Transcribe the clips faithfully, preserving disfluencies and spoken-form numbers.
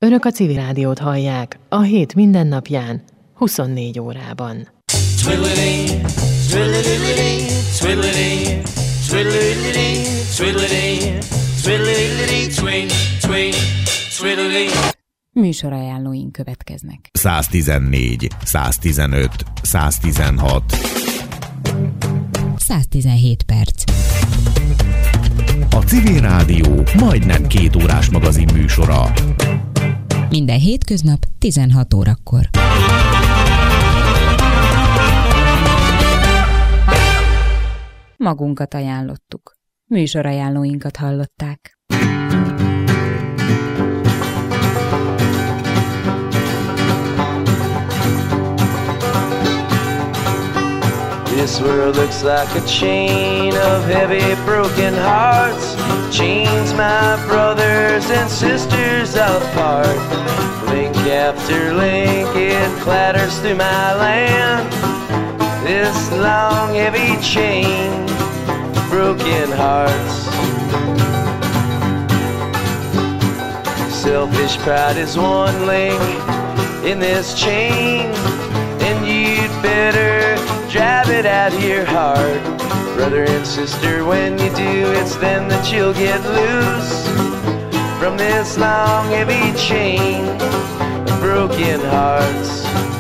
Önök a Civil Rádiót hallják a hét mindennapján, huszonnégy órában. Twiddly-dee, twiddly-dee, twiddly-dee, twiddly-dee, twiddly-dee, twiddly-dee, twing, twing, twiddly-dee. Műsorajánlóink következnek. száztizennégy, száztizenöt, száztizenhat. száztizenhét perc. A Civil Rádió majdnem két órás magazin műsora. Minden hétköznap tizenhat órakor. Magunkat ajánlottuk. Műsorajánlóinkat hallották. This world looks like a chain of heavy broken hearts, chains my brothers and sisters apart. Link after link it clatters through my land. This long heavy chain, broken hearts. Selfish pride is one link in this chain, and you'd better drive it out of your heart. Brother and sister, when you do, it's then that you'll get loose from this long heavy chain of broken hearts.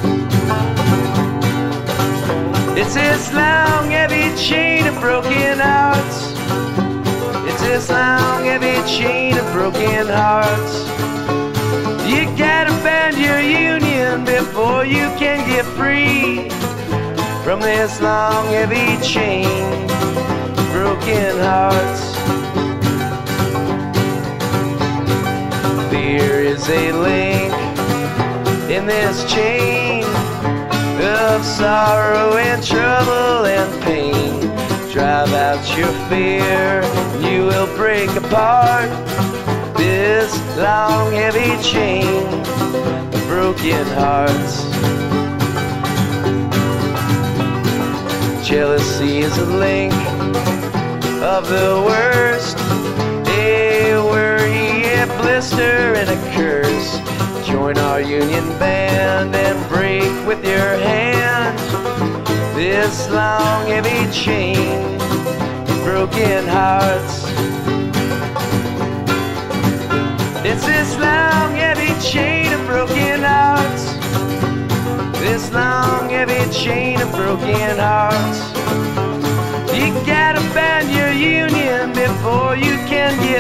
It's this long heavy chain of broken hearts. It's this long heavy chain of broken hearts. You gotta bend your union before you can get free from this long heavy chain of broken hearts. Fear is a link in this chain of sorrow and trouble and pain. Drive out your fear, you will break apart this long heavy chain of broken hearts. Jealousy is a link of the worst, a worry, a blister, and a curse. Join our union band and break with your hand this long heavy chain of broken hearts. It's this long heavy chain of broken hearts. This long heavy chain of broken hearts. You gotta bend your union before you can get